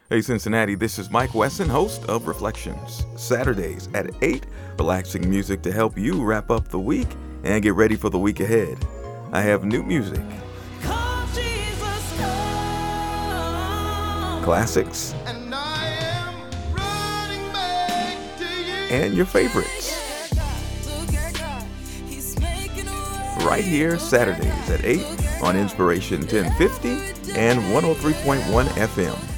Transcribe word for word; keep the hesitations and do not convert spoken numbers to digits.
Hey Cincinnati, this is Mike Wesson, host of Reflections. Saturdays at eight, relaxing music to help you wrap up the week and get ready for the week ahead. I have new music, classics, and your favorites. Right here, Saturdays at eight on Inspiration ten fifty and one oh three point one F M.